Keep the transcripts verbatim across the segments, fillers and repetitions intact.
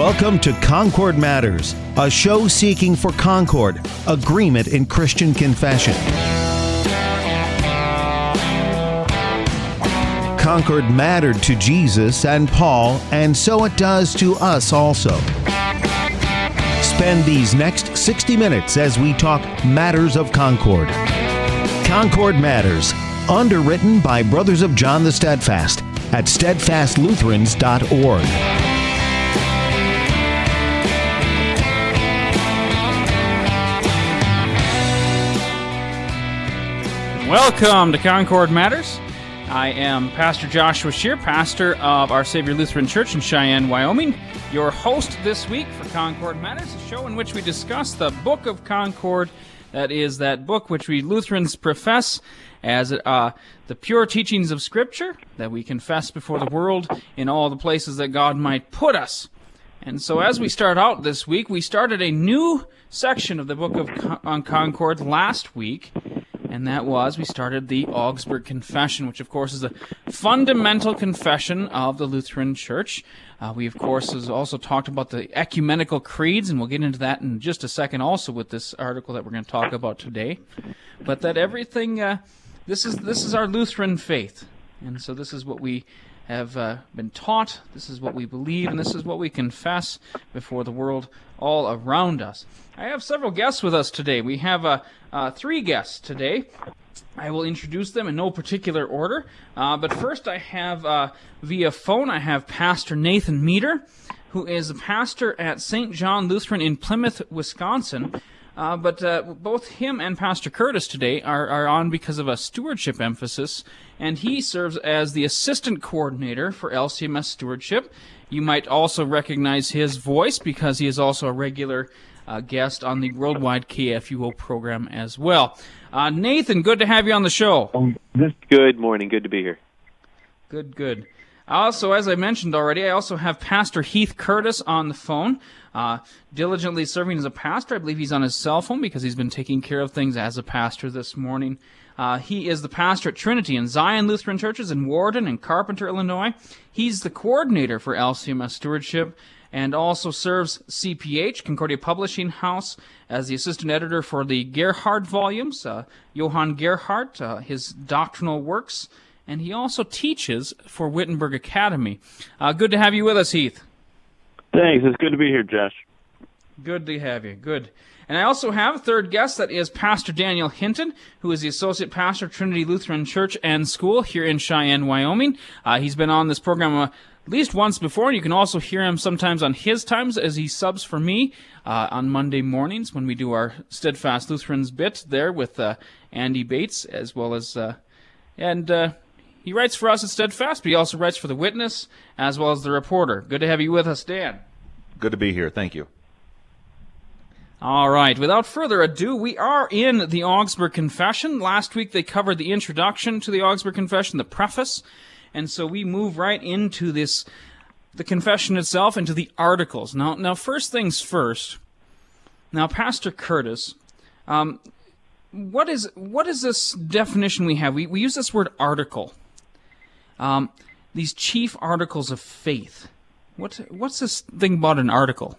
Welcome to Concord Matters, a show seeking for concord, agreement in Christian confession. Concord mattered to Jesus and Paul, and so it does to us also. Spend these next sixty minutes as we talk matters of Concord. Concord Matters, underwritten by Brothers of John the Steadfast at steadfast lutherans dot org. Welcome to Concord Matters. I am Pastor Joshua Shear, pastor of Our Savior Lutheran Church in Cheyenne, Wyoming, your host this week for Concord Matters, a show in which we discuss the Book of Concord. That is that book which we Lutherans profess as uh, the pure teachings of Scripture that we confess before the world in all the places that God might put us. And so as we start out this week, we started a new section of the Book of Con- on Concord last week. And that was, we started the Augsburg Confession, which, of course, is the fundamental confession of the Lutheran Church. Uh, we, of course, has also talked about the ecumenical creeds, and we'll get into that in just a second also with this article that we're going to talk about today. But that everything, uh, this is this is our Lutheran faith. And so this is what we have uh, been taught, this is what we believe, and this is what we confess before the world all around us. I have several guests with us today. We have uh, uh, three guests today. I will introduce them in no particular order. Uh, but first I have, uh, via phone, I have Pastor Nathan Meter, who is a pastor at Saint John Lutheran in Plymouth, Wisconsin. Uh, but uh, both him and Pastor Curtis today are, are on because of a stewardship emphasis, and he serves as the assistant coordinator for L C M S stewardship. You might also recognize his voice because he is also a regular uh, guest on the Worldwide K F U O program as well. Uh, Nathan, good to have you on the show. Um, this good morning. Good to be here. Good, good. Also, as I mentioned already, I also have Pastor Heath Curtis on the phone, uh, diligently serving as a pastor. I believe he's on his cell phone because he's been taking care of things as a pastor this morning. Uh, he is the pastor at Trinity and Zion Lutheran Churches in Warden and Carpenter, Illinois. He's the coordinator for L C M S stewardship and also serves C P H, Concordia Publishing House, as the assistant editor for the Gerhard volumes, uh, Johann Gerhard, uh, his doctrinal works. And he also teaches for Wittenberg Academy. Uh, good to have you with us, Heath. Thanks. It's good to be here, Josh. Good to have you. Good. And I also have a third guest, that is Pastor Daniel Hinton, who is the associate pastor of Trinity Lutheran Church and School here in Cheyenne, Wyoming. Uh, he's been on this program uh, at least once before, and you can also hear him sometimes on his times as he subs for me uh, on Monday mornings when we do our Steadfast Lutherans bit there with uh, Andy Bates, as well as... Uh, and... Uh, He writes for us at Steadfast, but he also writes for The Witness, as well as The Reporter. Good to have you with us, Dan. Good to be here. Thank you. All right. Without further ado, we are in the Augsburg Confession. Last week they covered the introduction to the Augsburg Confession, the preface, and so we move right into this, the confession itself, into the articles. Now, now, first things first. Now, Pastor Curtis, um, what is what is this definition we have? We we use this word article. Um, these chief articles of faith. What what's this thing about an article?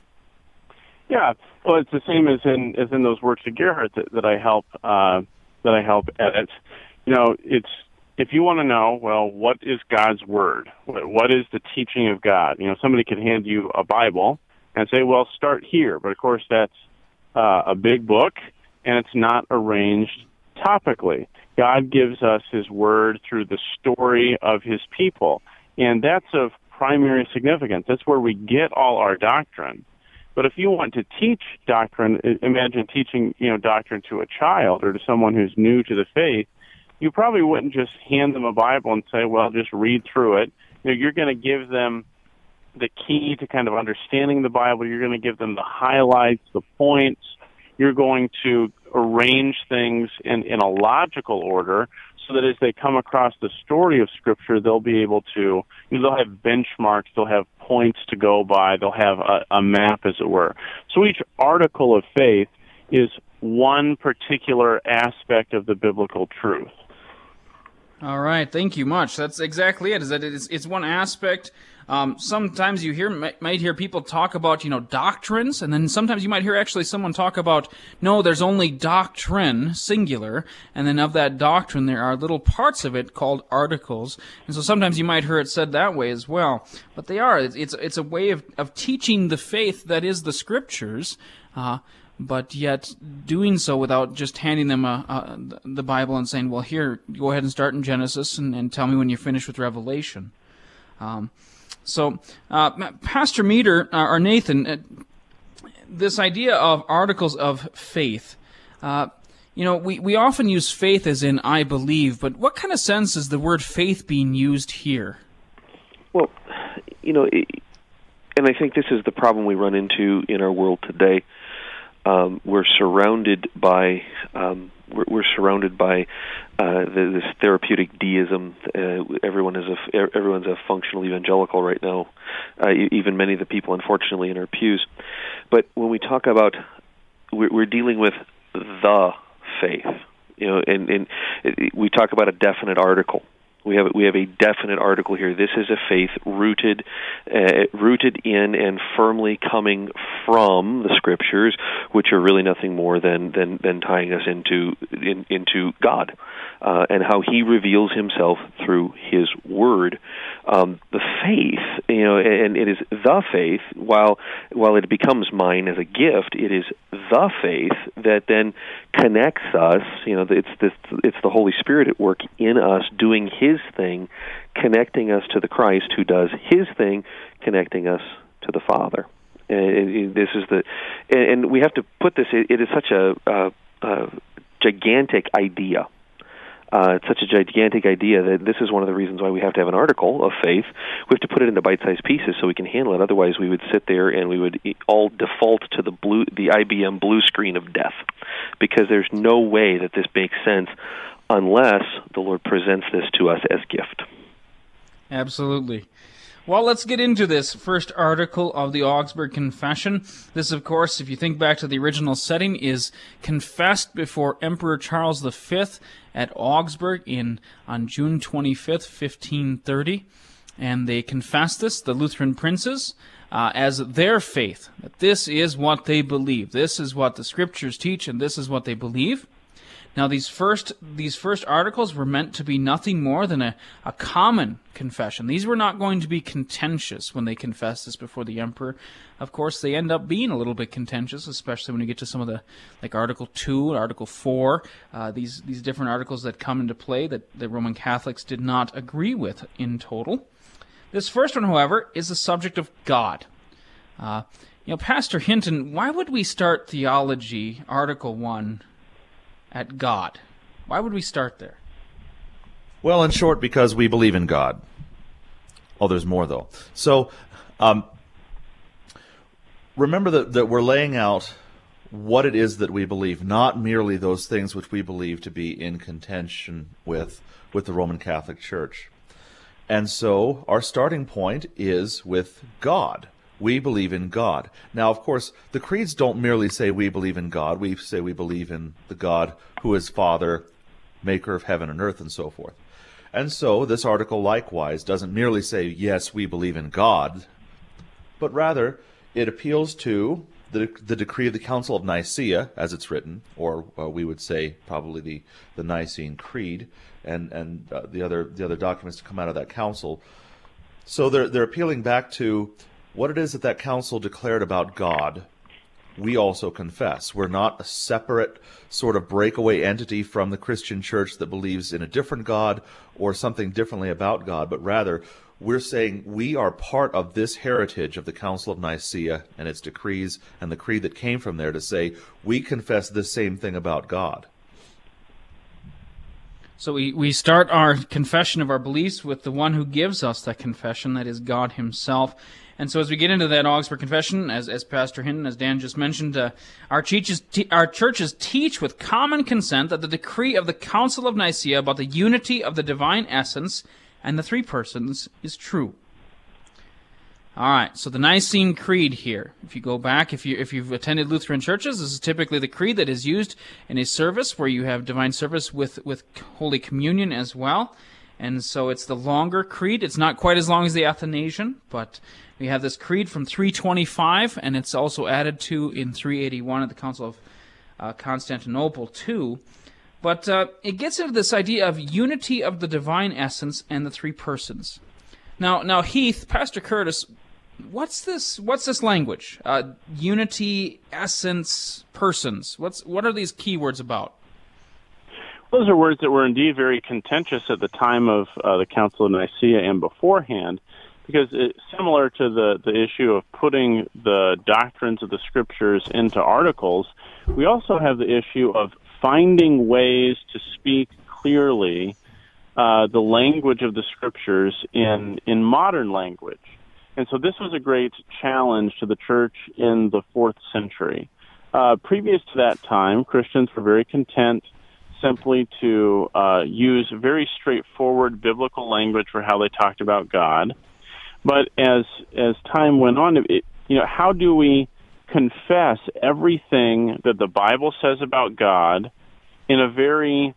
Yeah, well, it's the same as in as in those works of Gerhard that, that I help uh, that I help edit. You know, it's if you want to know, well, what is God's word? What, what is the teaching of God? You know, somebody could hand you a Bible and say, well, start here. But of course, that's uh, a big book, and it's not arranged topically. God gives us His Word through the story of His people, and that's of primary significance. That's where we get all our doctrine. But if you want to teach doctrine, imagine teaching, you know, doctrine to a child or to someone who's new to the faith, you probably wouldn't just hand them a Bible and say, well, just read through it. You know, you're going to give them the key to kind of understanding the Bible. You're going to give them the highlights, the points. You're going to arrange things in, in a logical order so that as they come across the story of Scripture, they'll be able to, you know, they'll have benchmarks, they'll have points to go by, they'll have a, a map, as it were. So each article of faith is one particular aspect of the biblical truth. All right, thank you much. That's exactly it. Is that it's, it's one aspect. Um, sometimes you hear might hear people talk about, you know, doctrines, and then sometimes you might hear actually someone talk about, no, there's only doctrine, singular, and then of that doctrine there are little parts of it called articles. And so sometimes you might hear it said that way as well. But they are. It's it's, it's a way of, of teaching the faith that is the Scriptures, uh, but yet doing so without just handing them a, a, the Bible and saying, well, here, go ahead and start in Genesis and, and tell me when you're finished with Revelation. Um, so, uh, Pastor Meter, uh, or Nathan, uh, this idea of articles of faith, uh, you know, we, we often use faith as in I believe, but what kind of sense is the word faith being used here? Well, you know, it, and I think this is the problem we run into in our world today. Um, we're surrounded by um, we're, we're surrounded by uh, the, this therapeutic deism. Uh, everyone is a everyone's a functional evangelical right now. Uh, even many of the people, unfortunately, in our pews. But when we talk about, we're, we're dealing with the faith. You know, and, and we talk about a definite article. We have we have a definite article here. This is a faith rooted, uh, rooted in and firmly coming from the Scriptures, which are really nothing more than than, than tying us into in, into God, uh, and how He reveals Himself through His Word. Um, the faith, you know, and it is the faith. While while it becomes mine as a gift, it is the faith that then connects us. You know, it's this it's the Holy Spirit at work in us, doing His His thing, connecting us to the Christ who does His thing, connecting us to the Father. And this is the, and we have to put this. It is such a, a, a gigantic idea. Uh, it's such a gigantic idea that this is one of the reasons why we have to have an article of faith. We have to put it into bite-sized pieces so we can handle it. Otherwise, we would sit there and we would all default to the blue, the I B M blue screen of death, because there's no way that this makes sense unless the Lord presents this to us as gift. Absolutely. Well, let's get into this first article of the Augsburg Confession. This, of course, if you think back to the original setting, is confessed before Emperor Charles the Fifth at Augsburg in on June twenty-fifth, fifteen thirty. And they confess this, the Lutheran princes, uh, as their faith. That this is what they believe. This is what the Scriptures teach, and this is what they believe. Now, these first these first articles were meant to be nothing more than a, a common confession. These were not going to be contentious when they confessed this before the emperor. Of course, they end up being a little bit contentious, especially when you get to some of the, like Article two, Article four, uh, these, these different articles that come into play that the Roman Catholics did not agree with in total. This first one, however, is the subject of God. Uh, you know, Pastor Hinton, why would we start theology, Article one, at God? Why would we start there? Well, in short, because we believe in God. Oh, there's more, though. So, um, remember that, that we're laying out what it is that we believe, not merely those things which we believe to be in contention with, with the Roman Catholic Church. And so, our starting point is with God. We believe in God. Now, of course, the creeds don't merely say we believe in God. We say we believe in the God who is Father, maker of heaven and earth, and so forth. And so this article likewise doesn't merely say, yes, we believe in God, but rather it appeals to the, the decree of the Council of Nicaea, as it's written, or uh, we would say probably the, the Nicene Creed, and, and uh, the other the other documents to come out of that council. So they're, they're appealing back to what it is that that council declared about God. We also confess. We're not a separate sort of breakaway entity from the Christian church that believes in a different God or something differently about God, but rather we're saying we are part of this heritage of the Council of Nicaea and its decrees and the creed that came from there to say we confess this same thing about God. So we, we start our confession of our beliefs with the one who gives us that confession, that is God Himself. And so as we get into that Augsburg Confession, as as Pastor Hinton, as Dan just mentioned, uh, our, churches te- our churches teach with common consent that the decree of the Council of Nicaea about the unity of the divine essence and the three persons is true. All right, so the Nicene Creed here. If you go back, if you if you've attended Lutheran churches, this is typically the creed that is used in a service where you have divine service with with Holy Communion as well. And so it's the longer creed. It's not quite as long as the Athanasian, but we have this creed from three twenty-five, and it's also added to in three eighty-one at the Council of uh, Constantinople too. But uh, it gets into this idea of unity of the divine essence and the three persons. Now, now Heath, Pastor Curtis, what's this? What's this language? Uh, unity, essence, persons. What's what are these key words about? Those are words that were indeed very contentious at the time of uh, the Council of Nicaea and beforehand, because it's similar to the, the issue of putting the doctrines of the Scriptures into articles. We also have the issue of finding ways to speak clearly uh, the language of the Scriptures in, in modern language. And so this was a great challenge to the church in the fourth century. Uh, previous to that time, Christians were very content simply to uh, use very straightforward biblical language for how they talked about God. But as as time went on, it, you know, how do we confess everything that the Bible says about God in a very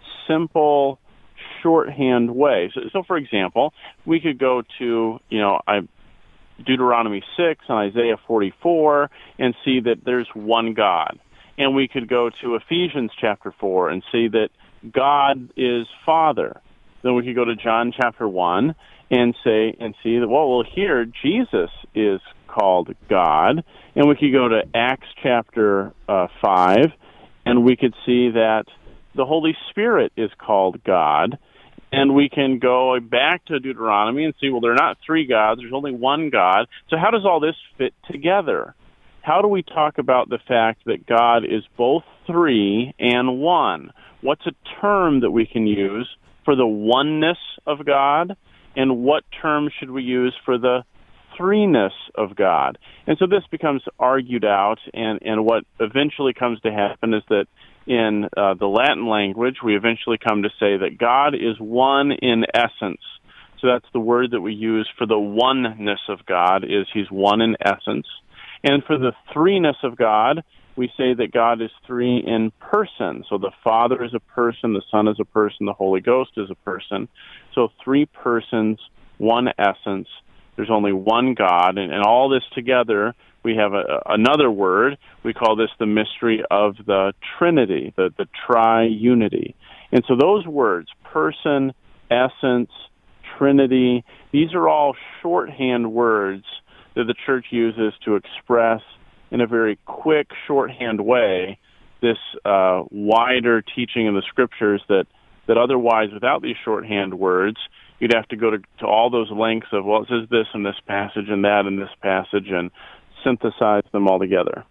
simple, shorthand way? So, so for example, we could go to, you know, I, Deuteronomy six and Isaiah forty-four and see that there's one God. And we could go to Ephesians chapter four and see that God is Father. Then we could go to John chapter one and say and see that, well, well, here Jesus is called God. And we could go to Acts chapter uh, five, and we could see that the Holy Spirit is called God. And we can go back to Deuteronomy and see, well, there are not three gods, there's only one God. So how does all this fit together? How do we talk about the fact that God is both three and one? What's a term that we can use for the oneness of God? And what term should we use for the threeness of God? And so this becomes argued out, and, and what eventually comes to happen is that in uh, the Latin language, we eventually come to say that God is one in essence. So that's the word that we use for the oneness of God, is he's one in essence. And for the threeness of God, we say that God is three in person. So the Father is a person, the Son is a person, the Holy Ghost is a person. So three persons, one essence. There's only one God. And, and all this together, we have a, another word. We call this the mystery of the Trinity, the, the tri-unity. And so those words, person, essence, Trinity, these are all shorthand words that the church uses to express in a very quick, shorthand way this uh, wider teaching in the Scriptures that, that otherwise, without these shorthand words, you'd have to go to, to all those lengths of, well, it says this in this passage and that in this passage, and synthesize them all together.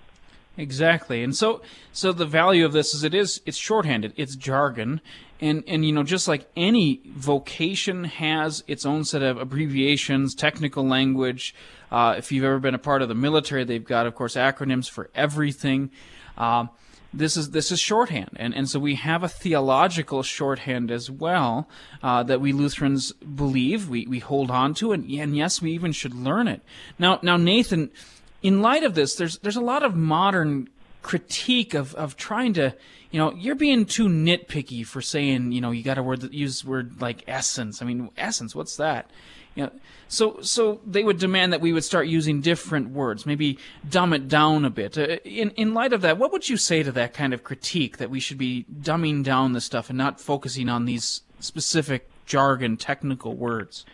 Exactly. And so so the value of this is it is it's shorthanded, it's jargon, and and you know, just like any vocation has its own set of abbreviations, technical language. Uh, if you've ever been a part of the military, they've got, of course, acronyms for everything. Uh, this is this is shorthand, and and so we have a theological shorthand as well uh, that we Lutherans believe we we hold on to, and and yes, we even should learn it. Now now Nathan, in light of this, there's there's a lot of modern critique of, of trying to, you know, you're being too nitpicky for saying, you know, you got to word use word like essence. I mean, essence, what's that? You know, so so they would demand that we would start using different words, maybe dumb it down a bit. Uh, in in light of that, what would you say to that kind of critique, that we should be dumbing down this stuff and not focusing on these specific jargon, technical words?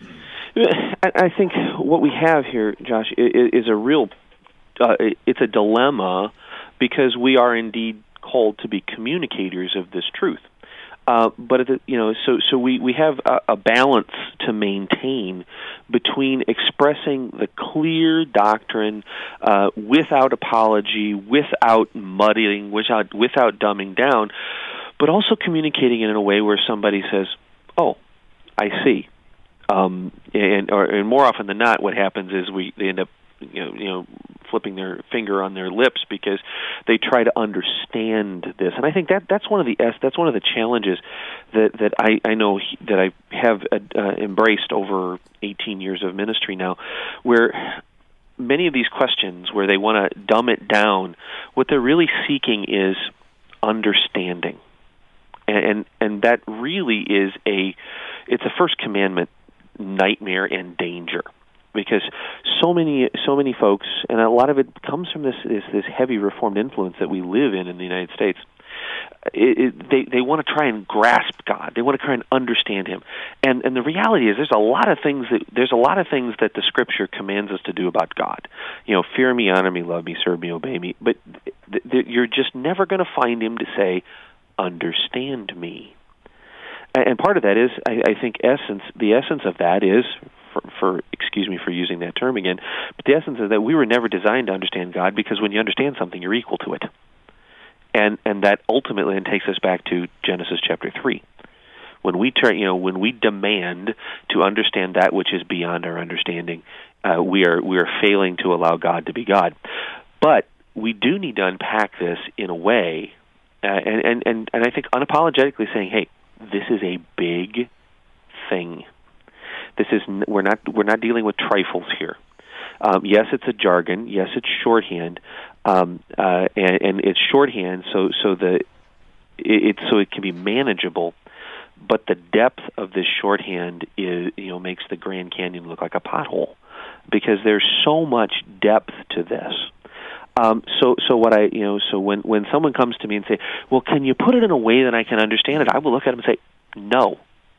I think what we have here, Josh, is a real Uh, it's a dilemma, because we are indeed called to be communicators of this truth. Uh, but at the, you know, so so we we have a, a balance to maintain between expressing the clear doctrine uh, without apology, without muddying, without without dumbing down, but also communicating it in a way where somebody says, "Oh, I see." Um, and or and more often than not, what happens is we they end up, you know, you know, flipping their finger on their lips because they try to understand this. And I think that that's one of the that's one of the challenges that that I, I know that I have uh, embraced over eighteen years of ministry now, where many of these questions where they want to dumb it down, what they're really seeking is understanding. And, and and that really is a it's a first commandment nightmare and danger, because so many so many folks, and a lot of it comes from this this, this heavy Reformed influence that we live in in the United States. It, it, they they want to try and grasp God. They want to try and understand Him. And and the reality is, there's a lot of things that there's a lot of things that the Scripture commands us to do about God. You know, fear me, honor me, love me, serve me, obey me. But th- th- you're just never going to find Him to say, understand me. And part of that is, I, I think, essence. The essence of that is, for, for excuse me for using that term again, but the essence is that we were never designed to understand God, because when you understand something, you're equal to it. And and that ultimately then takes us back to Genesis chapter three. When we turn, you know, when we demand to understand that which is beyond our understanding, uh, we are we are failing to allow God to be God. But we do need to unpack this in a way, uh, and, and and and I think unapologetically saying, hey, this is a big thing. This is we're not we're not dealing with trifles here. Um, yes, it's a jargon. Yes, it's shorthand, um, uh, and, and it's shorthand so so the it, it so it can be manageable. But the depth of this shorthand is you know makes the Grand Canyon look like a pothole, because there's so much depth to this. Um, so so what I you know so when when someone comes to me and say, well, can you put it in a way that I can understand it? I will look at them and say, no.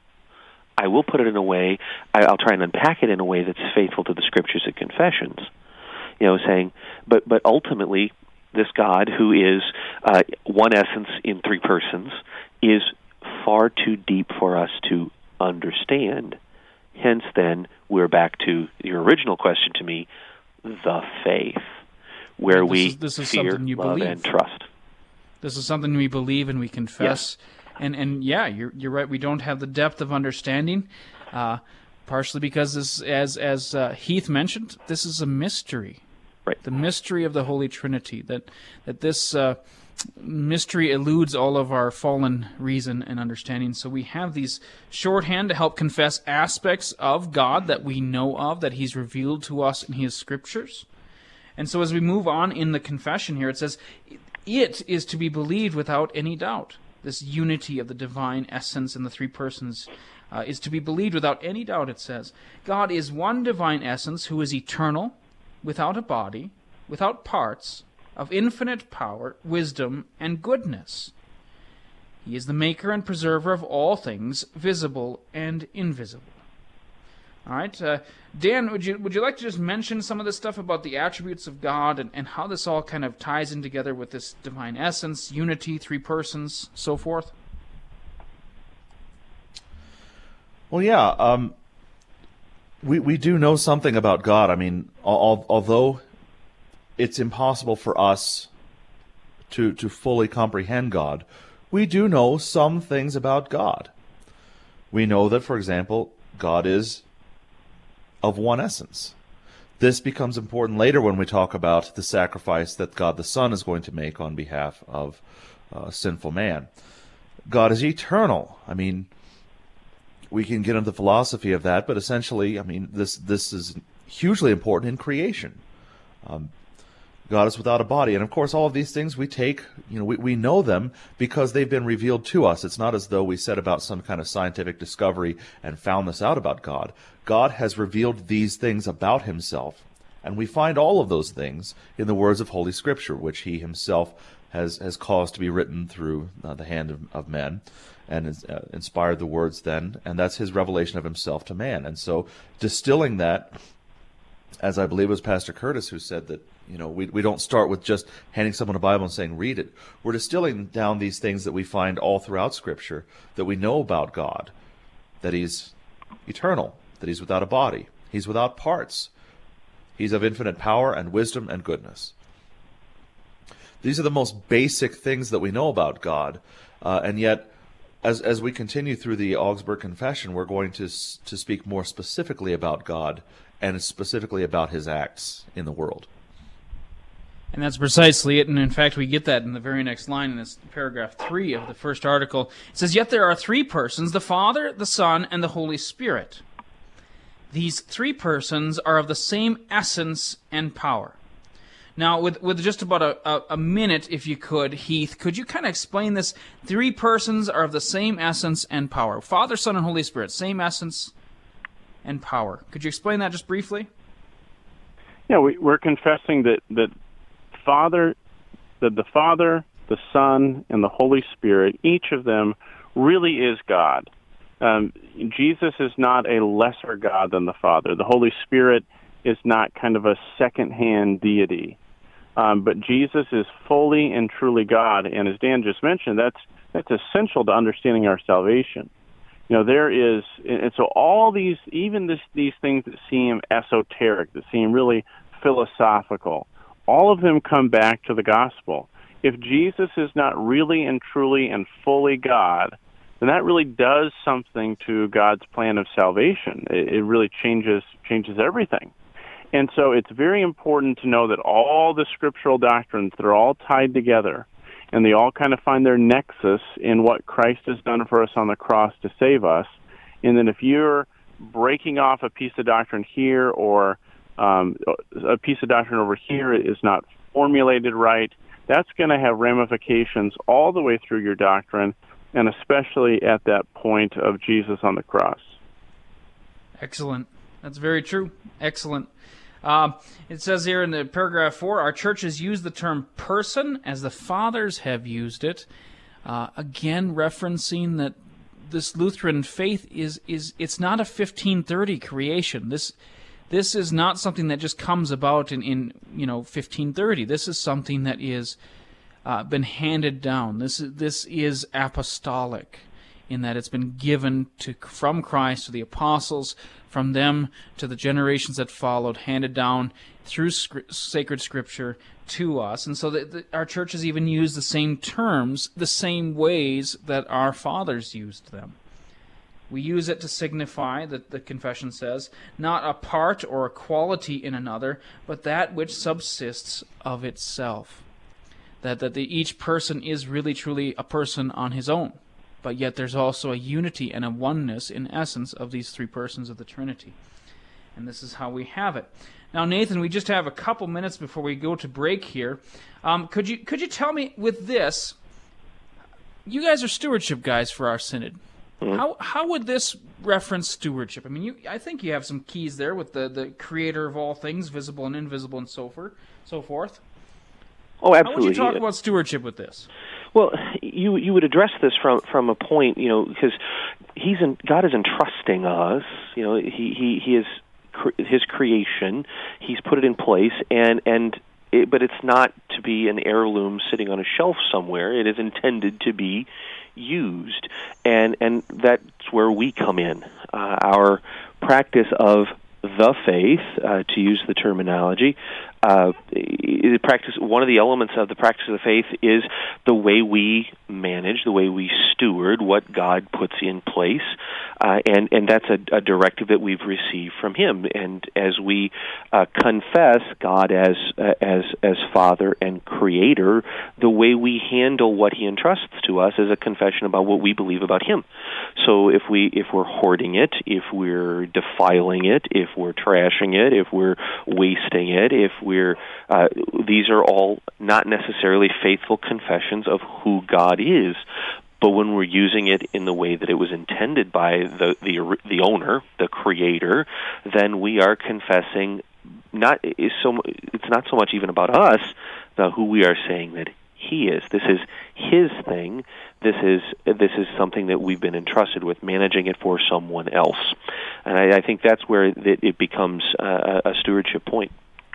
I will put it in a way, I'll try and unpack it in a way that's faithful to the Scriptures and confessions. You know, saying, but but ultimately, this God, who is uh, one essence in three persons, is far too deep for us to understand. Hence, then, we're back to your original question to me, the faith, where this we is, this is fear, something you love, believe. and trust. This is something we believe and we confess. Yes. And and yeah, you're you're right. We don't have the depth of understanding, uh, partially because this, as as uh, Heath mentioned, this is a mystery. Right. The mystery of the Holy Trinity. That that this uh, mystery eludes all of our fallen reason and understanding. So we have these shorthand to help confess aspects of God that we know of, that He's revealed to us in His Scriptures. And so as we move on in the confession here, it says, it is to be believed without any doubt. This unity of the divine essence in the three persons uh, is to be believed without any doubt, it says. God is one divine essence who is eternal, without a body, without parts, of infinite power, wisdom, and goodness. He is the maker and preserver of all things, visible and invisible. All right, uh, Dan, would you would you like to just mention some of this stuff about the attributes of God and, and how this all kind of ties in together with this divine essence, unity, three persons, so forth? Well, yeah, um, we we do know something about God. I mean, al- although it's impossible for us to to fully comprehend God, we do know some things about God. We know that, for example, God is of one essence. This becomes important later when we talk about the sacrifice that God the Son is going to make on behalf of uh, sinful man. God is eternal. I mean, we can get into the philosophy of that, but essentially, I mean, this this is hugely important in creation. Um, God is without a body. And of course, all of these things we take, you know, we, we know them because they've been revealed to us. It's not as though we set about some kind of scientific discovery and found this out about God. God has revealed these things about Himself. And we find all of those things in the words of Holy Scripture, which He Himself has, has caused to be written through uh, the hand of, of men and has, uh, inspired the words then. And that's His revelation of Himself to man. And so distilling that, as I believe it was Pastor Curtis who said that, you know, we we don't start with just handing someone a Bible and saying, read it. We're distilling down these things that we find all throughout Scripture that we know about God, that He's eternal, that He's without a body, He's without parts, He's of infinite power and wisdom and goodness. These are the most basic things that we know about God, uh, and yet, as as we continue through the Augsburg Confession, we're going to to speak more specifically about God and specifically about His acts in the world. And that's precisely it, and in fact we get that in the very next line in this paragraph three of the first article. It says, "Yet there are three persons, the Father, the Son, and the Holy Spirit. These three persons are of the same essence and power." Now, with with just about a, a, a minute, if you could, Heath, could you kind of explain this? Three persons are of the same essence and power. Father, Son, and Holy Spirit, same essence and power. Could you explain that just briefly? Yeah, we, we're confessing that, that Father, that the Father, the Son, and the Holy Spirit, each of them really is God. Um, Jesus is not a lesser God than the Father. The Holy Spirit is not kind of a second-hand deity. Um, but Jesus is fully and truly God, and as Dan just mentioned, that's that's essential to understanding our salvation. You know, there is, and so all these, even this, these things that seem esoteric, that seem really philosophical, all of them come back to the gospel. If Jesus is not really and truly and fully God, then that really does something to God's plan of salvation. It, it really changes changes everything. And so it's very important to know that all the scriptural doctrines, they're all tied together, and they all kind of find their nexus in what Christ has done for us on the cross to save us. And then if you're breaking off a piece of doctrine here, or um, a piece of doctrine over here is not formulated right, that's going to have ramifications all the way through your doctrine, and especially at that point of Jesus on the cross. Excellent. That's very true. Excellent. Uh, it says here in the paragraph four, our church has used the term person as the fathers have used it. Uh, again, referencing that this Lutheran faith is is it's not a fifteen thirty creation. This this is not something that just comes about in, in you know fifteen thirty. This is something that is uh, been handed down. This is this is apostolic, in that it's been given to from Christ to the apostles, from them to the generations that followed, handed down through sc- sacred Scripture to us. And so the, the, our church has even used the same terms, the same ways that our fathers used them. We use it to signify, that the confession says, not a part or a quality in another, but that which subsists of itself. That, that the, each person is really truly a person on his own. But yet there's also a unity and a oneness in essence of these three persons of the Trinity. And this is how we have it. Now, Nathan, we just have a couple minutes before we go to break here. Um, could you could you tell me with this, you guys are stewardship guys for our synod. Mm-hmm. How how would this reference stewardship? I mean, you I think you have some keys there with the, the creator of all things, visible and invisible and so forth. So forth. Oh, absolutely. How would you talk about stewardship with this? Well, you you would address this from from a point, you know, because he's in, God is entrusting us. You know, he he he is cre- his creation. He's put it in place, and and it, but it's not to be an heirloom sitting on a shelf somewhere. It is intended to be used, and and that's where we come in. Uh, our practice of the faith, uh, to use the terminology, uh, practice. One of the elements of the practice of the faith is the way we manage, the way we steward what God puts in place, uh, and and that's a, a directive that we've received from Him. And as we uh, confess God as uh, as as Father and Creator, the way we handle what He entrusts to us is a confession about what we believe about Him. So if we if we're hoarding it, if we're defiling it, if we're trashing it, if we're wasting it, if we're uh, these are all not necessarily faithful confessions of who God is. But when we're using it in the way that it was intended by the the, the owner, the Creator, then we are confessing not is so it's not so much even about us, but who we are saying that He is. This is His thing. This is this is something that we've been entrusted with, managing it for someone else. And I, I think that's where it, it becomes uh, a stewardship point.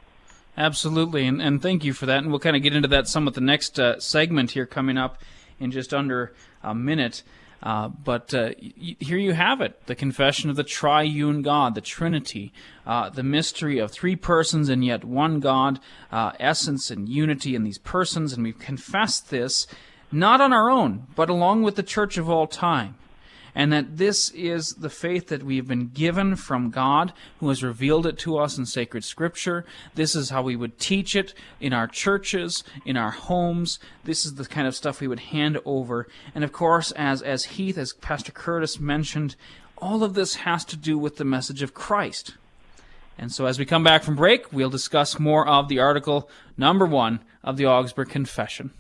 Absolutely, and, and thank you for that. And we'll kind of get into that some with the next uh, segment here coming up in just under a minute. Uh, but uh, y- here you have it, the confession of the triune God, the Trinity, uh, the mystery of three persons and yet one God, uh, essence and unity in these persons. And we've confessed this not on our own, but along with the church of all time. and that this is the faith that we have been given from God, who has revealed it to us in sacred Scripture. This is how we would teach it in our churches, in our homes. This is the kind of stuff we would hand over. And of course, as, as Heath, as Pastor Curtis mentioned, all of this has to do with the message of Christ. And so as we come back from break, we'll discuss more of the article number one of the Augsburg Confession.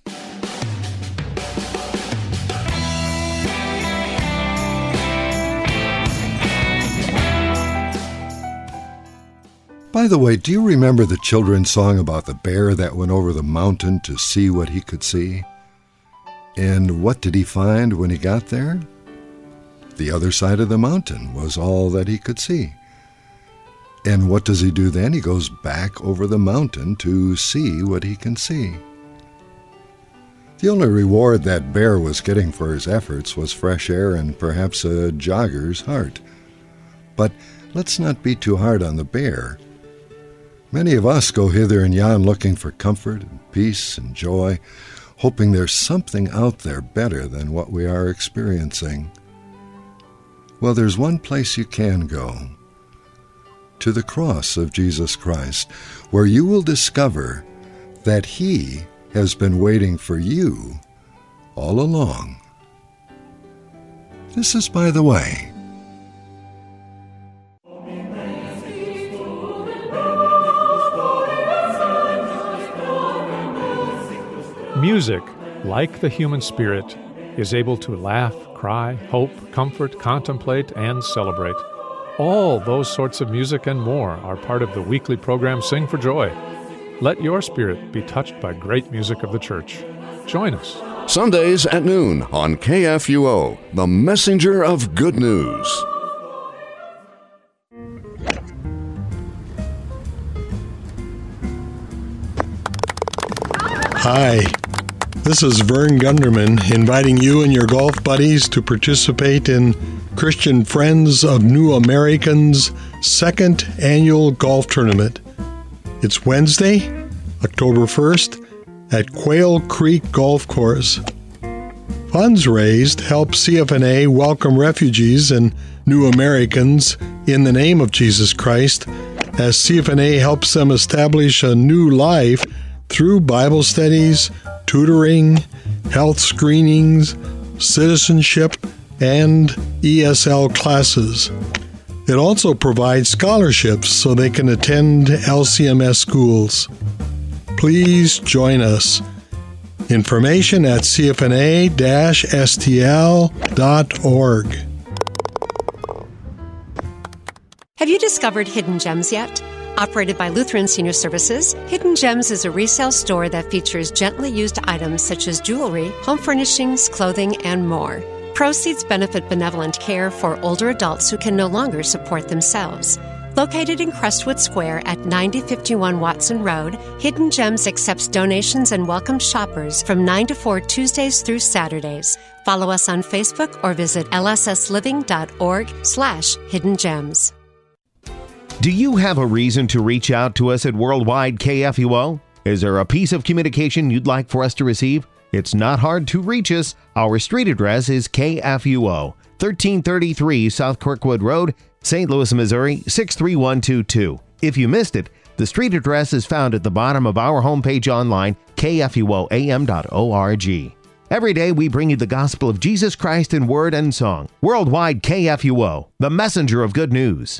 By the way, do you remember the children's song about the bear that went over the mountain to see what he could see? And what did he find when he got there? The other side of the mountain was all that he could see. And what does he do then? He goes back over the mountain to see what he can see. The only reward that bear was getting for his efforts was fresh air and perhaps a jogger's heart. But let's not be too hard on the bear. Many of us go hither and yon looking for comfort and peace and joy, hoping there's something out there better than what we are experiencing. Well, there's one place you can go. To the cross of Jesus Christ, where you will discover that He has been waiting for you all along. This is By the Way. Music, like the human spirit, is able to laugh, cry, hope, comfort, contemplate, and celebrate. All those sorts of music and more are part of the weekly program Sing for Joy. Let your spirit be touched by great music of the church. Join us. Sundays at noon on K F U O, the messenger of good news. Hi, this is Vern Gunderman inviting you and your golf buddies to participate in Christian Friends of New Americans' second annual golf tournament. It's Wednesday, October first, at Quail Creek Golf Course. Funds raised help C F N A welcome refugees and new Americans in the name of Jesus Christ, as C F N A helps them establish a new life through Bible studies, tutoring, health screenings, citizenship, and E S L classes. It also provides scholarships so they can attend L C M S schools. Please join us. Information at c f n a dash s t l dot org. Have you discovered Hidden Gems yet? Operated by Lutheran Senior Services, Hidden Gems is a resale store that features gently used items such as jewelry, home furnishings, clothing, and more. Proceeds benefit benevolent care for older adults who can no longer support themselves. Located in Crestwood Square at ninety fifty-one Watson Road, Hidden Gems accepts donations and welcomes shoppers from nine to four Tuesdays through Saturdays. Follow us on Facebook or visit l s s living dot org slash hidden gems. Do you have a reason to reach out to us at Worldwide K F U O? Is there a piece of communication you'd like for us to receive? It's not hard to reach us. Our street address is K F U O, thirteen thirty-three South Kirkwood Road, Saint Louis, Missouri, six three one two two. If you missed it, the street address is found at the bottom of our homepage online, k f u o a m dot org. Every day we bring you the gospel of Jesus Christ in word and song. Worldwide K F U O, the messenger of good news.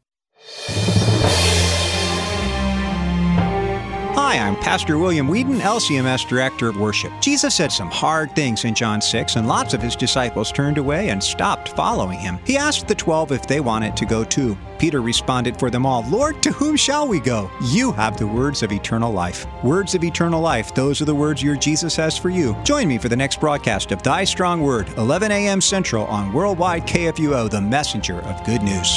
Hi, I'm Pastor William Whedon, L C M S Director of Worship. Jesus said some hard things in John six, and lots of his disciples turned away and stopped following him. He asked the twelve if they wanted to go too. Peter responded for them all, "Lord, to whom shall we go? You have the words of eternal life." Words of eternal life, those are the words your Jesus has for you. Join me for the next broadcast of Thy Strong Word, eleven a.m. Central on Worldwide K F U O, the messenger of good news.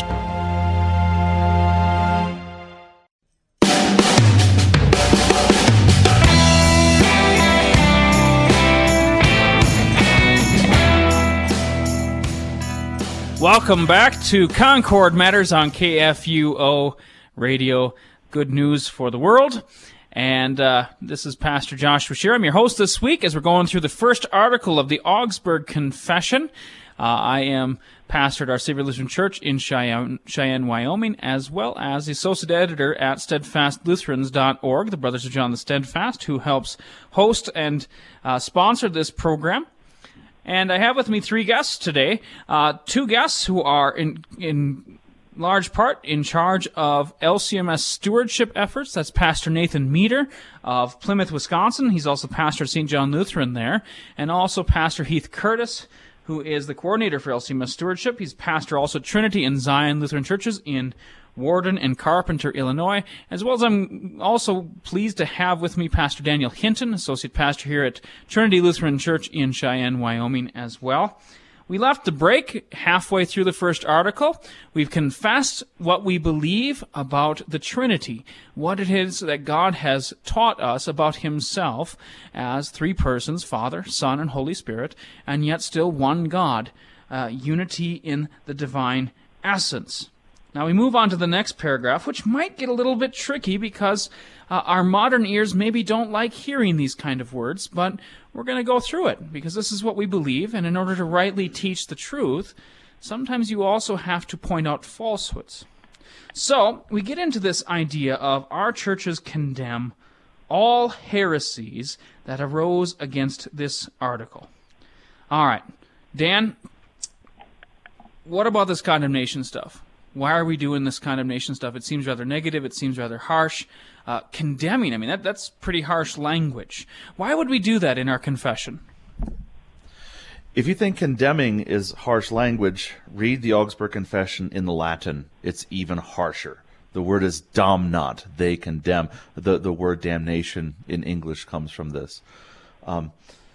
Welcome back to Concord Matters on K F U O Radio. Good news for the world. And uh, this is Pastor Joshua Shear. I'm your host this week as we're going through the first article of the Augsburg Confession. Uh, I am pastor at Our Savior Lutheran Church in Cheyenne, Cheyenne, Wyoming, as well as the associate editor at steadfast lutherans dot org, the Brothers of John the Steadfast, who helps host and uh, sponsor this program. And I have with me three guests today, uh, two guests who are in in large part in charge of L C M S stewardship efforts. That's Pastor Nathan Meter of Plymouth, Wisconsin. He's also pastor at Saint John Lutheran there. And also Pastor Heath Curtis, who is the coordinator for L C M S stewardship. He's pastor also at Trinity and Zion Lutheran Churches in Warden and Carpenter, Illinois, as well as I'm also pleased to have with me Pastor Daniel Hinton, associate pastor here at Trinity Lutheran Church in Cheyenne, Wyoming as well. We left the break halfway through the first article. We've confessed what we believe about the Trinity, what it is that God has taught us about himself as three persons, Father, Son, and Holy Spirit, and yet still one God, uh, unity in the divine essence. Now we move on to the next paragraph, which might get a little bit tricky because uh, our modern ears maybe don't like hearing these kind of words, but we're going to go through it because this is what we believe, and in order to rightly teach the truth, sometimes you also have to point out falsehoods. So we get into this idea of our churches condemn all heresies that arose against this article. All right, Dan, what about this condemnation stuff? Why are we doing this condemnation stuff? It seems rather negative. It seems rather harsh. Uh, condemning, I mean, that, that's pretty harsh language. Why would we do that in our confession? If you think condemning is harsh language, read the Augsburg Confession in the Latin. It's even harsher. The word is damnat. They condemn. The, the word damnation in English comes from this. Um,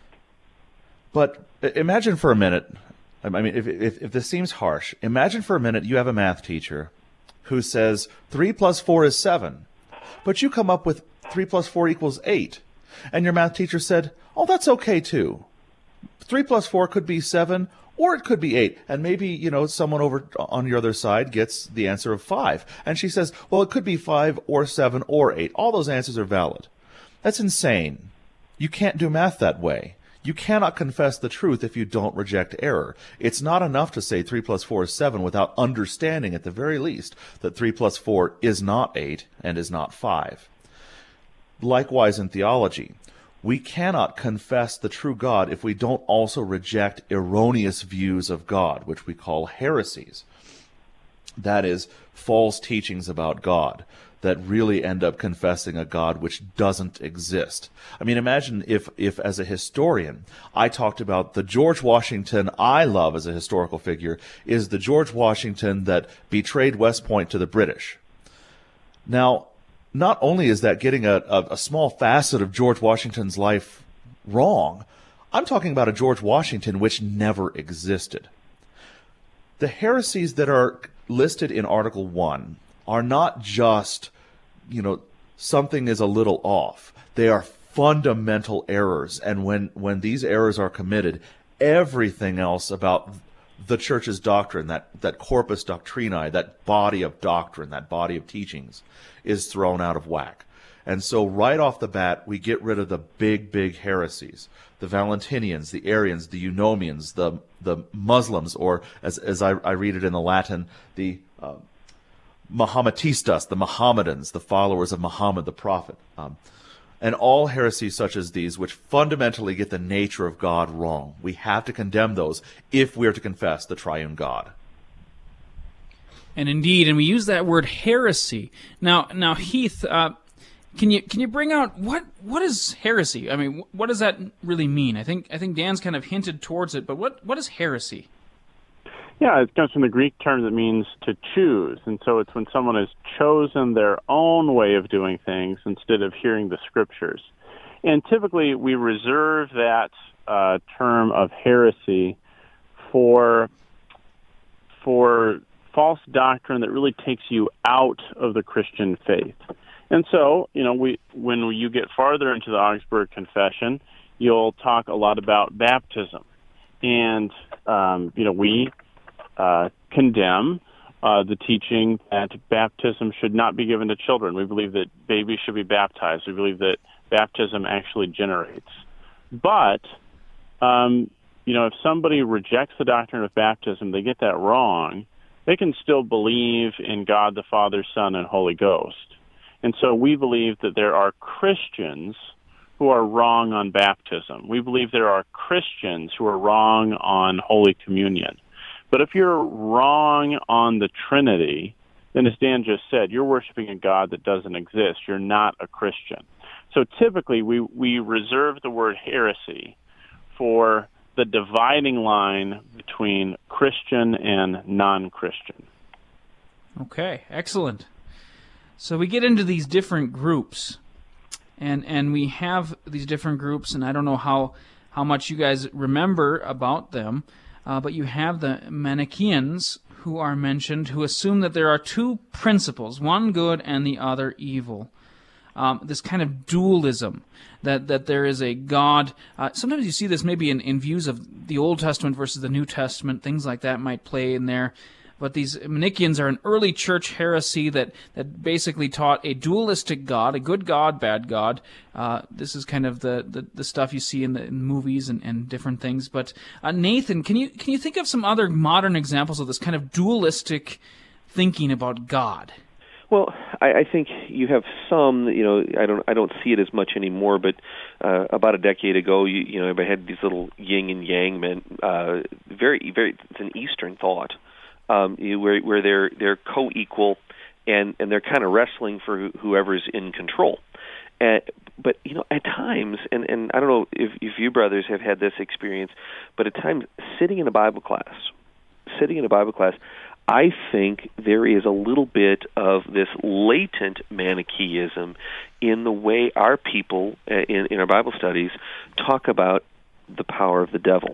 but imagine for a minute... I mean, if, if if this seems harsh, imagine for a minute you have a math teacher who says three plus four is seven, but you come up with three plus four equals eight, and your math teacher said, oh, that's okay too. three plus four could be seven, or it could be eight, and maybe, you know, someone over on your other side gets the answer of five, and she says, well, it could be five or seven or eight. All those answers are valid. That's insane. You can't do math that way. You cannot confess the truth if you don't reject error. It's not enough to say three plus four is seven without understanding at the very least that three plus four is not eight and is not five. Likewise in theology, we cannot confess the true God if we don't also reject erroneous views of God, which we call heresies. That is, false teachings about God that really end up confessing a God which doesn't exist. I mean, imagine if, if as a historian, I talked about the George Washington I love as a historical figure is the George Washington that betrayed West Point to the British. Now, not only is that getting a, a, a small facet of George Washington's life wrong, I'm talking about a George Washington which never existed. The heresies that are listed in Article one are not just, you know, something is a little off. They are fundamental errors. And when, when these errors are committed, everything else about the church's doctrine, that, that corpus doctrinae, that body of doctrine, that body of teachings, is thrown out of whack. And so right off the bat, we get rid of the big, big heresies. The Valentinians, the Arians, the Eunomians, the the Muslims, or as as I, I read it in the Latin, the uh, Mohammetistas, the Mohammedans, the followers of Muhammad the prophet, um, and all heresies such as these, which fundamentally get the nature of God wrong. We have to condemn those if we are to confess the triune God. And indeed, and we use that word heresy. Now, now Heath, uh, can you can you bring out what what is heresy? I mean, what does that really mean? I think I think Dan's kind of hinted towards it, but what what is heresy? Yeah, it comes from the Greek term that means to choose. And so it's when someone has chosen their own way of doing things instead of hearing the scriptures. And typically we reserve that uh, term of heresy for for false doctrine that really takes you out of the Christian faith. And so, you know, we when you get farther into the Augsburg Confession, you'll talk a lot about baptism. And, um, you know, we uh, condemn uh, the teaching that baptism should not be given to children. We believe that babies should be baptized. We believe that baptism actually generates. But um, you know, if somebody rejects the doctrine of baptism, they get that wrong, they can still believe in God the Father, Son, and Holy Ghost. And so we believe that there are Christians who are wrong on baptism. We believe there are Christians who are wrong on Holy Communion. But if you're wrong on the Trinity, then as Dan just said, you're worshiping a God that doesn't exist. You're not a Christian. So typically we, we reserve the word heresy for the dividing line between Christian and non-Christian. Okay, excellent. So we get into these different groups, and and we have these different groups, and I don't know how, how much you guys remember about them, uh, but you have the Manichaeans who are mentioned, who assume that there are two principles, one good and the other evil. Um, this kind of dualism, that, that there is a God. Uh, sometimes you see this maybe in, in views of the Old Testament versus the New Testament, things like that might play in there. But these Manichaeans are an early church heresy that, that basically taught a dualistic God, a good God, bad God. Uh, this is kind of the, the, the stuff you see in the in movies and, and different things. But uh, Nathan, can you can you think of some other modern examples of this kind of dualistic thinking about God? Well, I, I think you have some. You know, I don't. I don't see it as much anymore. But uh, about a decade ago, you, you know, I had these little yin and yang men. Uh, very, very. It's an Eastern thought, um, you, where where they're they're co-equal, and and they're kind of wrestling for whoever's in control. Uh, but you know, at times, and and I don't know if if you brothers have had this experience, but at times, sitting in a Bible class, sitting in a Bible class. I think there is a little bit of this latent Manichaeism in the way our people in, in our Bible studies talk about the power of the devil.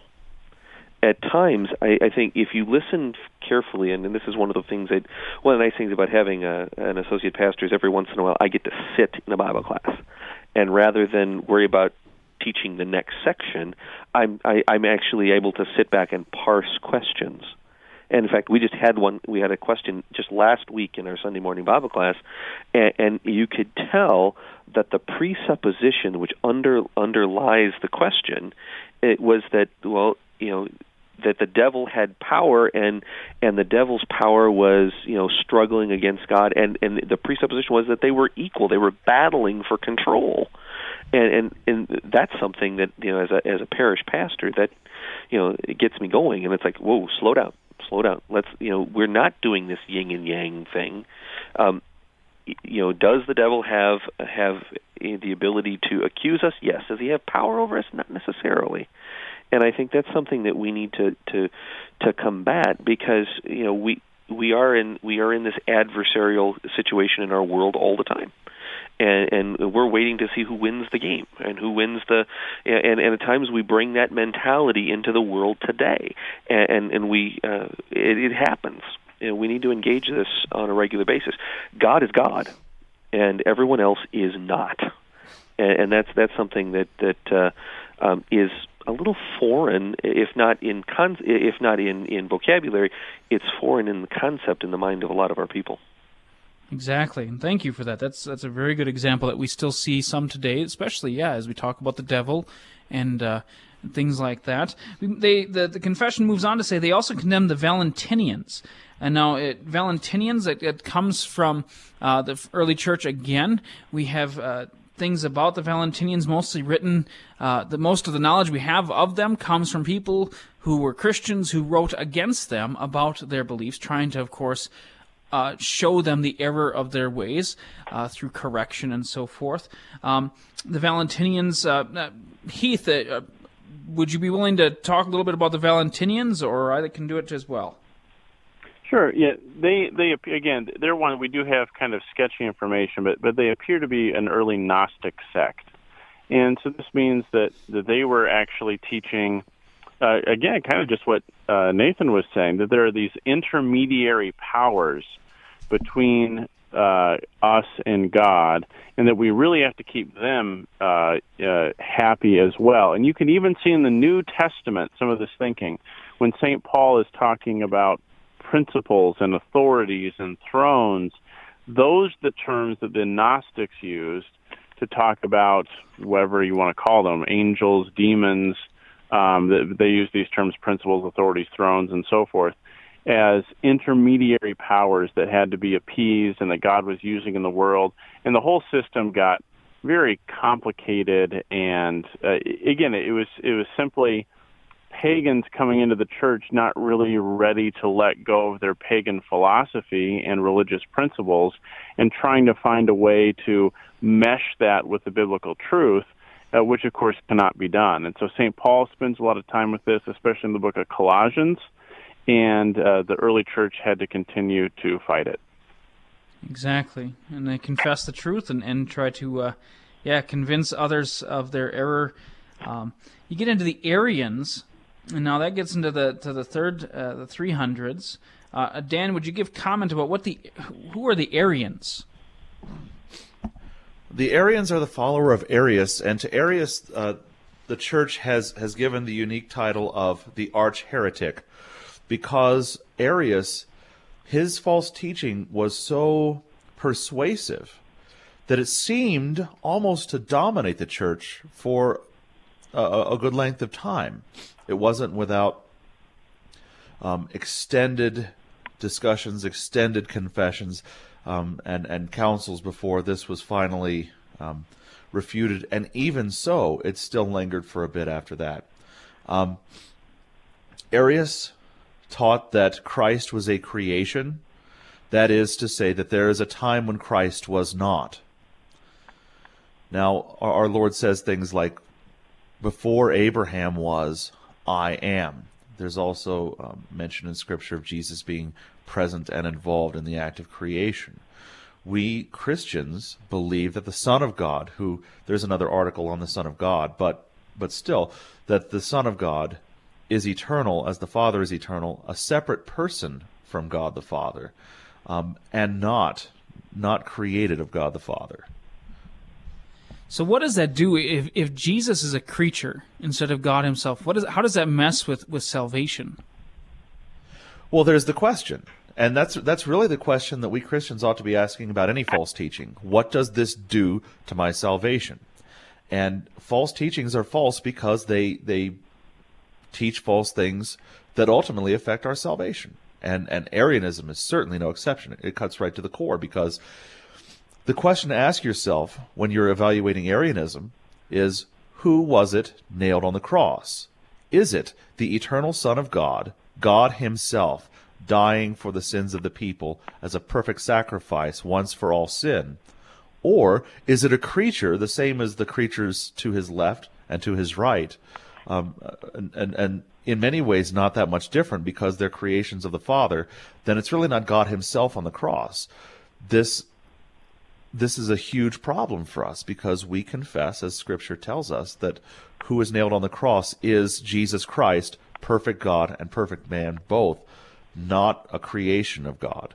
At times, I, I think if you listen carefully, and, and this is one of the things that, one of the nice things about having a, an associate pastor is every once in a while I get to sit in a Bible class. And rather than worry about teaching the next section, I'm, I, I'm actually able to sit back and parse questions. And in fact, we just had one. We had a question just last week in our Sunday morning Bible class, and, and you could tell that the presupposition which under underlies the question, it was that well, you know, that the devil had power, and and the devil's power was you know struggling against God, and and the presupposition was that they were equal. They were battling for control, and and, and that's something that you know as a as a parish pastor that you know it gets me going, and it's like whoa, slow down. Slow down. Let's, you know, we're not doing this yin and yang thing. Um, you know, does the devil have have the ability to accuse us? Yes. Does he have power over us? Not necessarily. And I think that's something that we need to to to combat because you know we we are in we are in this adversarial situation in our world all the time. And, and we're waiting to see who wins the game and who wins the. And, and at times we bring that mentality into the world today, and and, and we uh, it, it happens. You know, we need to engage this on a regular basis. God is God, and everyone else is not, and, and that's that's something that that uh, um, is a little foreign, if not in con- if not in, in vocabulary, it's foreign in the concept in the mind of a lot of our people. Exactly, and thank you for that. That's that's a very good example that we still see some today, especially yeah, as we talk about the devil and uh, things like that. They the, the confession moves on to say they also condemn the Valentinians, and now it, Valentinians it, it comes from uh, the early church again. We have uh, things about the Valentinians mostly written. Uh, the most of the knowledge we have of them comes from people who were Christians who wrote against them about their beliefs, trying to, of course. Uh, show them the error of their ways uh, through correction and so forth. Um, the Valentinians, uh, uh, Heath, uh, would you be willing to talk a little bit about the Valentinians, or I can do it as well? Sure. Yeah, they they again they're one we do have kind of sketchy information, but but they appear to be an early Gnostic sect, and so this means that that they were actually teaching. Uh, again, kind of just what uh, Nathan was saying, that there are these intermediary powers between uh, us and God, and that we really have to keep them uh, uh, happy as well. And you can even see in the New Testament some of this thinking. When Saint Paul is talking about principles and authorities and thrones, those are the terms that the Gnostics used to talk about whatever you want to call them, angels, demons, Um, they, they use these terms, principles, authorities, thrones, and so forth, as intermediary powers that had to be appeased and that God was using in the world. And the whole system got very complicated. And uh, again, it was it was simply pagans coming into the church not really ready to let go of their pagan philosophy and religious principles, and trying to find a way to mesh that with the biblical truth, uh, which of course cannot be done. And so Saint Paul spends a lot of time with this, especially in the book of Colossians, and uh, the early church had to continue to fight it. Exactly, and they confess the truth and, and try to, uh, yeah, convince others of their error. Um, you get into the Arians, and now that gets into the to the third, uh, the three hundreds. Uh, Dan, would you give comment about what the who are the Arians? The Arians are the follower of Arius, and to Arius, uh, the church has has given the unique title of the arch heretic, because Arius, his false teaching was so persuasive that it seemed almost to dominate the church for a, a good length of time. It wasn't without um, extended discussions, extended confessions, um, and, and councils before this was finally um, refuted. And even so, it still lingered for a bit after that. Um, Arius taught that Christ was a creation. That is to say that there is a time when Christ was not. Now, our, our Lord says things like, before Abraham was, I am. There's also um, mention in Scripture of Jesus being present and involved in the act of creation. We Christians believe that the Son of God, who, there's another article on the Son of God, but but still, that the Son of God is eternal as the Father is eternal, a separate person from God the Father, um, and not not created of God the Father. So what does that do if, if Jesus is a creature instead of God himself? What is, how does that mess with, with salvation? Well, there's the question. And that's that's really the question that we Christians ought to be asking about any false teaching. What does this do to my salvation? And false teachings are false because they they teach false things that ultimately affect our salvation. And and Arianism is certainly no exception. It cuts right to the core, because the question to ask yourself when you're evaluating Arianism is, who was it nailed on the cross? Is it the eternal Son of God, God himself, dying for the sins of the people as a perfect sacrifice once for all sin? Or is it a creature, the same as the creatures to his left and to his right, um, and, and, and in many ways not that much different because they're creations of the Father? Then it's really not God himself on the cross. This This is a huge problem for us, because we confess, as Scripture tells us, that who is nailed on the cross is Jesus Christ, perfect God and perfect man both, not a creation of God.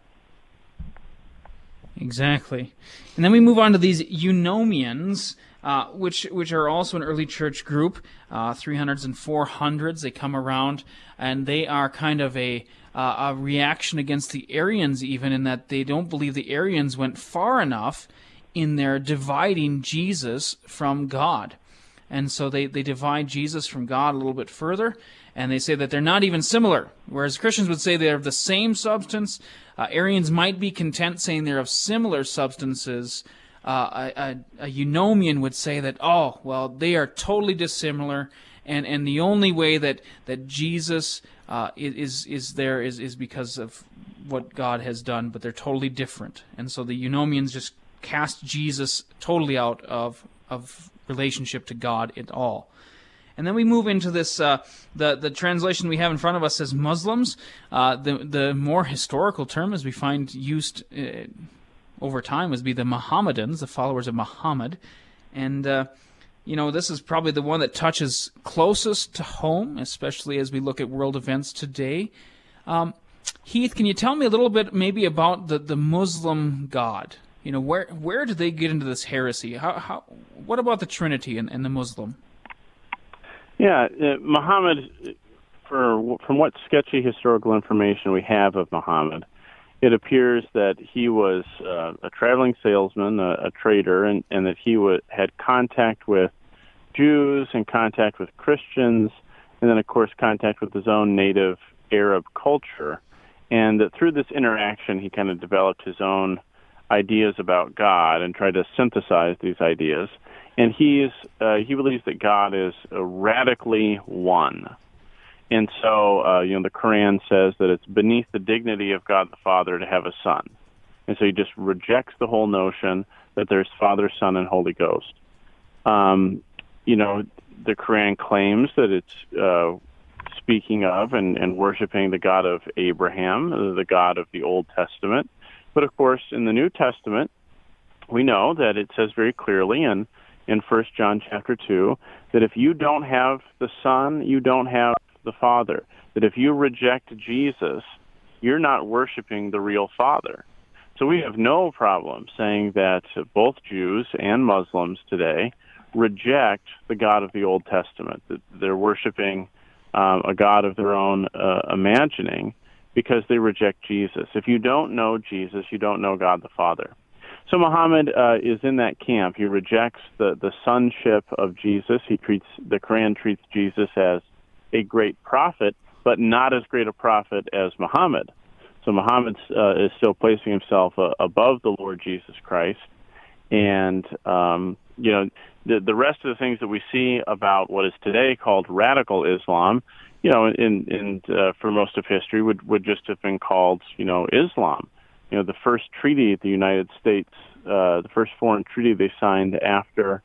Exactly. And then we move on to these Eunomians, uh, which which are also an early church group, uh, three hundreds and four hundreds. They come around, and they are kind of a Uh, a reaction against the Arians, even, in that they don't believe the Arians went far enough in their dividing Jesus from God. And so they, they divide Jesus from God a little bit further, and they say that they're not even similar. Whereas Christians would say they're of the same substance, uh, Arians might be content saying they're of similar substances. Uh, a, a, a Eunomian would say that, oh, well, they are totally dissimilar, and, and the only way that, that Jesus Uh, is is there is, is because of what God has done, but they're totally different. And so the Eunomians just cast Jesus totally out of of relationship to God at all. And then we move into this, uh, the the translation we have in front of us says Muslims. Uh, the the more historical term, as we find used uh, over time, would be the Mohammedans, the followers of Muhammad. And uh, you know, this is probably the one that touches closest to home, especially as we look at world events today. Um, Heath, can you tell me a little bit maybe about the, the Muslim God? You know, where where did they get into this heresy? How how what about the Trinity and, and the Muslim? Yeah, uh, Muhammad, for from what sketchy historical information we have of Muhammad, it appears that he was uh, a traveling salesman, a, a trader, and, and that he w- had contact with Jews and contact with Christians, and then, of course, contact with his own native Arab culture. And that through this interaction, he kind of developed his own ideas about God and tried to synthesize these ideas. And he is uh, he believes that God is uh, radically one. And so, uh, you know, the Quran says that it's beneath the dignity of God the Father to have a son. And so he just rejects the whole notion that there's Father, Son, and Holy Ghost. Um, you know, the Quran claims that it's uh, speaking of and, and worshiping the God of Abraham, the God of the Old Testament. But, of course, in the New Testament, we know that it says very clearly in, in First John chapter two that if you don't have the Son, you don't have the Father. That if you reject Jesus, you're not worshiping the real Father. So we have no problem saying that both Jews and Muslims today reject the God of the Old Testament, that they're worshiping um, a God of their own uh, imagining because they reject Jesus. If you don't know Jesus, you don't know God the Father. So Muhammad uh, is in that camp. He rejects the, the sonship of Jesus. He treats the Quran treats Jesus as a great prophet, but not as great a prophet as Muhammad. So Muhammad uh, is still placing himself uh, above the Lord Jesus Christ. And, um, you know, the, the rest of the things that we see about what is today called radical Islam, you know, in, in uh, for most of history would, would just have been called, you know, Islam. You know, the first treaty the United States, uh, the first foreign treaty they signed after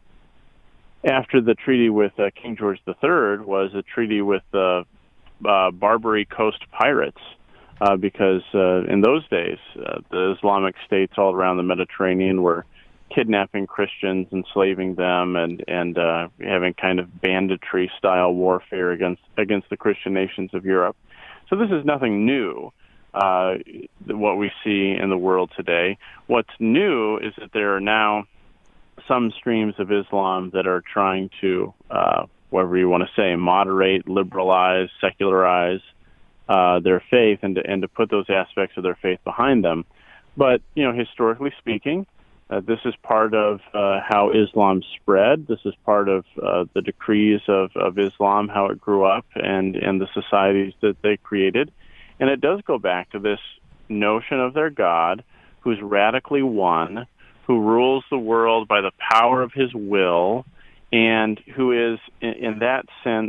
after the treaty with uh, King George the Third was a treaty with the uh, uh, Barbary Coast pirates. Uh, because uh, in those days, uh, the Islamic states all around the Mediterranean were kidnapping Christians, enslaving them, and and uh, having kind of banditry-style warfare against against the Christian nations of Europe. So this is nothing new, uh, what we see in the world today. What's new is that there are now some streams of Islam that are trying to, uh, whatever you want to say, moderate, liberalize, secularize Uh, their faith and to, and to put those aspects of their faith behind them. But, you know, historically speaking, uh, this is part of uh, how Islam spread. This is part of uh, the decrees of, of Islam, how it grew up, and, and the societies that they created. And it does go back to this notion of their God, who's radically one, who rules the world by the power of his will, and who is, in, in that sense,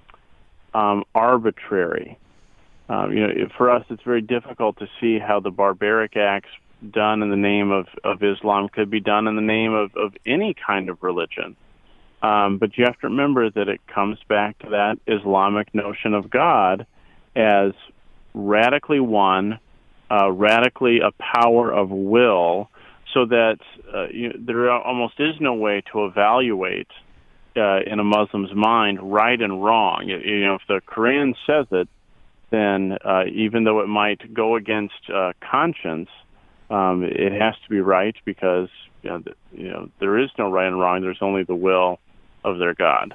um, arbitrary. Um, you know, for us, it's very difficult to see how the barbaric acts done in the name of, of Islam could be done in the name of, of any kind of religion. Um, but you have to remember that it comes back to that Islamic notion of God as radically one, uh, radically a power of will, so that uh, you know, there almost is no way to evaluate uh, in a Muslim's mind right and wrong. You, you know, if the Quran says it, then uh, even though it might go against uh, conscience, um, it has to be right because you know, you know there is no right and wrong. There's only the will of their God.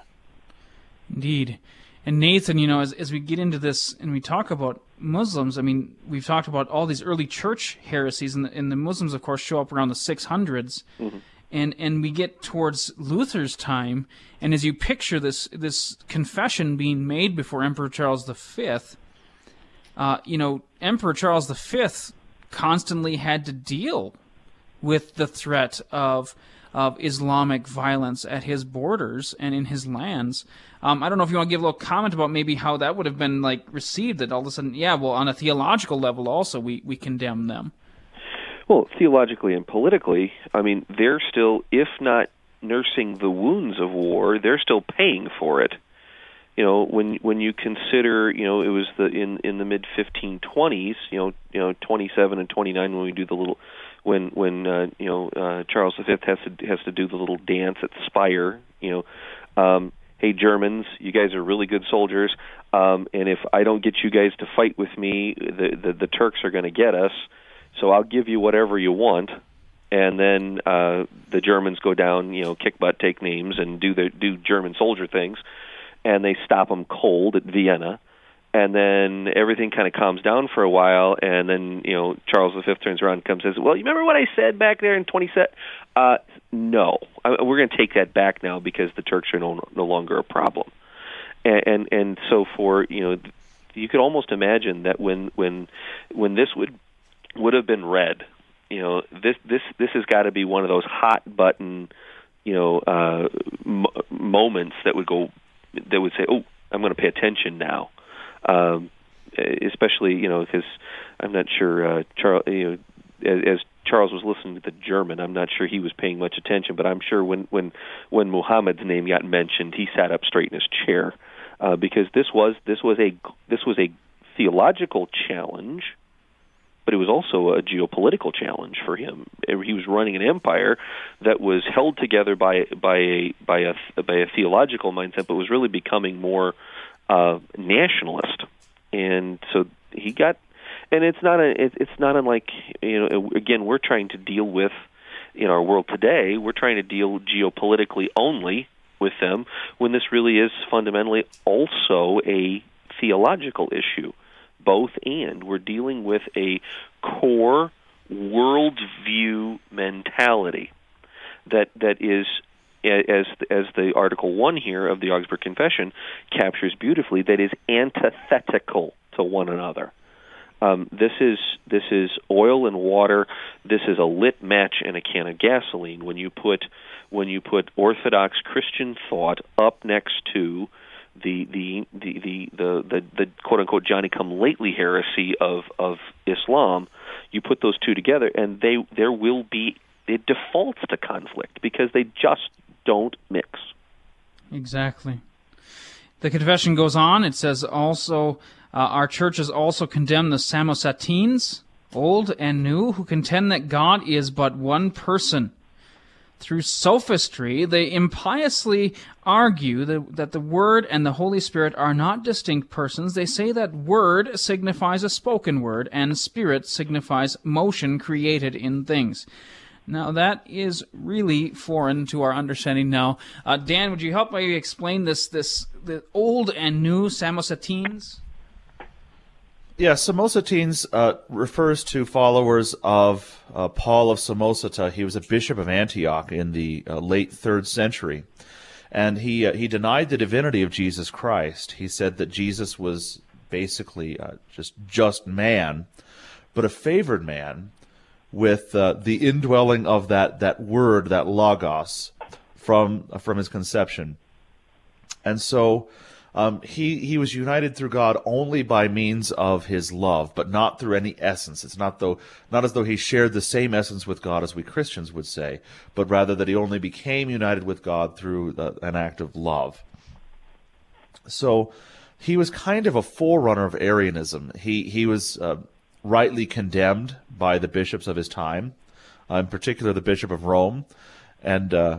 Indeed. And Nathan, you know, as as we get into this and we talk about Muslims, I mean, we've talked about all these early church heresies, and the, and the Muslims, of course, show up around the six hundreds. Mm-hmm. And and we get towards Luther's time, and as you picture this this confession being made before Emperor Charles the Fifth, Uh, you know, Emperor Charles the Fifth constantly had to deal with the threat of of Islamic violence at his borders and in his lands. Um, I don't know if you want to give a little comment about maybe how that would have been like received. That all of a sudden, yeah, well, on a theological level, also we we condemn them. Well, theologically and politically, I mean, they're still, if not nursing the wounds of war, they're still paying for it. You know, when when you consider, you know, it was the in, in the mid fifteen twenties, you know, you know, twenty-seven and twenty-nine when we do the little, when when uh, you know uh, Charles the Fifth has to has to do the little dance at Speyer. You know, um, hey Germans, you guys are really good soldiers, um, and if I don't get you guys to fight with me, the the, the Turks are going to get us. So I'll give you whatever you want, and then uh, the Germans go down, you know, kick butt, take names, and do the do German soldier things. And they stop them cold at Vienna, and then everything kind of calms down for a while, and then, you know, Charles the Fifth turns around and comes and says, well, you remember what I said back there in twenty-seven? Uh, no. I, we're going to take that back now because the Turks are no, no longer a problem. and, and and so for you know, you could almost imagine that when when when this would would have been read, you know, this this this has got to be one of those hot button, you know, uh, m- moments that would go that would say, oh, I'm going to pay attention now, um, especially you know because I'm not sure uh, Charles you know as, as Charles was listening to the German, I'm not sure he was paying much attention, but I'm sure when when when Muhammad's name got mentioned, he sat up straight in his chair uh, because this was this was a this was a theological challenge, but it was also a geopolitical challenge for him. He was running an empire that was held together by by a by a by a theological mindset, but was really becoming more uh, nationalist, and so he got. And it's not a, it's not unlike, you know, again, we're trying to deal with, in our world today, we're trying to deal geopolitically only with them, when this really is fundamentally also a theological issue, both and. We're dealing with a core worldview mentality that that is, as as the Article one here of the Augsburg Confession captures beautifully, that is antithetical to one another. Um, this is this is oil and water. This is a lit match and a can of gasoline. When you put when you put Orthodox Christian thought up next to the the the the the, the, the quote unquote Johnny come lately heresy of, of Islam, you put those two together, and they there will be it defaults to conflict because they just don't mix. Exactly. The confession goes on. It says also. Uh, our churches also condemn the Samosatines, old and new, who contend that God is but one person. Through sophistry, they impiously argue that, that the Word and the Holy Spirit are not distinct persons. They say that Word signifies a spoken word, and Spirit signifies motion created in things. Now, that is really foreign to our understanding now. Uh, Dan, would you help me explain this, this the old and new Samosatines? Yeah, Samosatines uh, refers to followers of uh, Paul of Samosata. He was a bishop of Antioch in the uh, late third century, and he uh, he denied the divinity of Jesus Christ. He said that Jesus was basically uh, just just man, but a favored man with uh, the indwelling of that that word, that logos, from uh, from his conception, and so. Um, he, he was united through God only by means of his love, but not through any essence. It's not though not as though he shared the same essence with God as we Christians would say, but rather that he only became united with God through the, an act of love. So he was kind of a forerunner of Arianism. He he was uh, rightly condemned by the bishops of his time, uh, in particular the Bishop of Rome, and uh,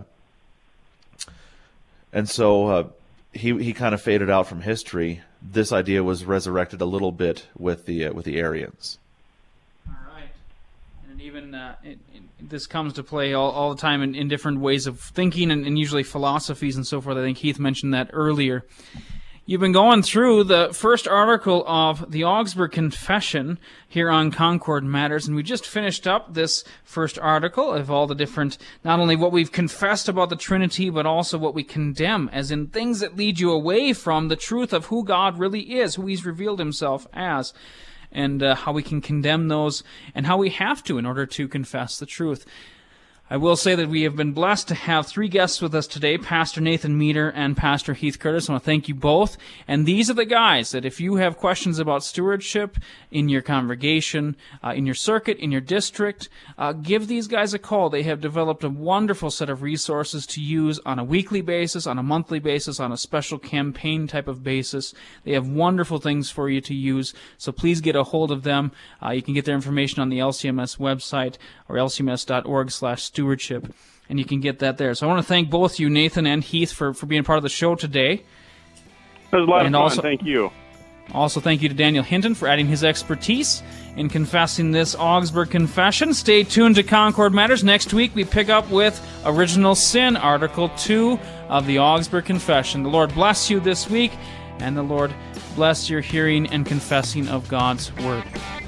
and so. Uh, He he kind of faded out from history. This idea was resurrected a little bit with the uh, with the Arians. All right, and even uh, it, it, this comes to play all, all the time in, in different ways of thinking and, and usually philosophies and so forth. I think Keith mentioned that earlier. You've been going through the first article of the Augsburg Confession here on Concord Matters, and we just finished up this first article of all the different, not only what we've confessed about the Trinity, but also what we condemn, as in things that lead you away from the truth of who God really is, who He's revealed Himself as, and uh, how we can condemn those, and how we have to in order to confess the truth. I will say that we have been blessed to have three guests with us today, Pastor Nathan Meter and Pastor Heath Curtis. I want to thank you both. And these are the guys that if you have questions about stewardship in your congregation, uh, in your circuit, in your district, uh, give these guys a call. They have developed a wonderful set of resources to use on a weekly basis, on a monthly basis, on a special campaign type of basis. They have wonderful things for you to use, so please get a hold of them. Uh, you can get their information on the L C M S website or L C M S dot org slash stewardship, and you can get that there. So I want to thank both you, Nathan and Heath, for, for being part of the show today. It was a lot and of fun. Also, thank you. Also, thank you to Daniel Hinton for adding his expertise in confessing this Augsburg Confession. Stay tuned to Concord Matters. Next week, we pick up with Original Sin, Article two of the Augsburg Confession. The Lord bless you this week, and the Lord bless your hearing and confessing of God's Word.